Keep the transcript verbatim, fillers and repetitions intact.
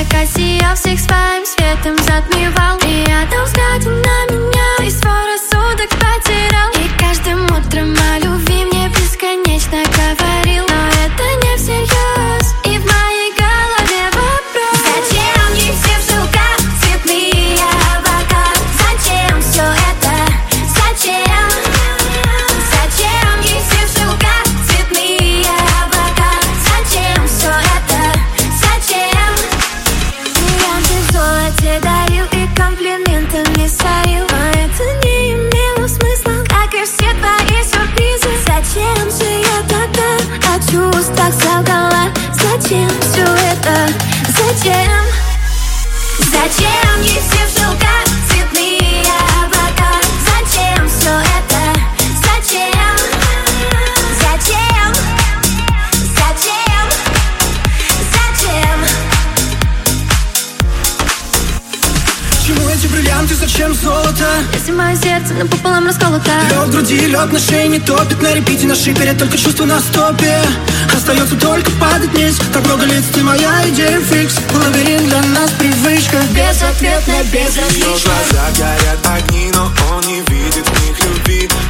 Кассия всех своим светом затмевал. И я дал взгляд на меня, и свой рассудок потерял. И каждым утром о любви мне бесконечно говорил. Но это не всерьез, и в моей голове вопрос: зачем ей все в шелках, цветные облака? Зачем все это? Зачем? Зачем ей все в шелках, цветные облака? Зачем все это? Зачем? Я без золоте дарил и комплиментами сорил, но это не имело смысла, как и все твои сюрпризы. Зачем же я тогда от чувств так солгала? Зачем все это? Зачем? Зачем ей все в шелках, цветные облака? Зачем все это? Зачем? Зачем? Зачем? Зачем? Чему эти бриллианты, зачем золото? Если мое сердце напополам расколото, Лед в груди, лед на шее не топит. На репите, на шипере, только чувство на стопе. Остается только падать вниз. Так много лиц, ты моя идея фикс. Лабиринт для нас привычка, безответная, безразличная. В его глазах горят огни, но он не видит в них любви.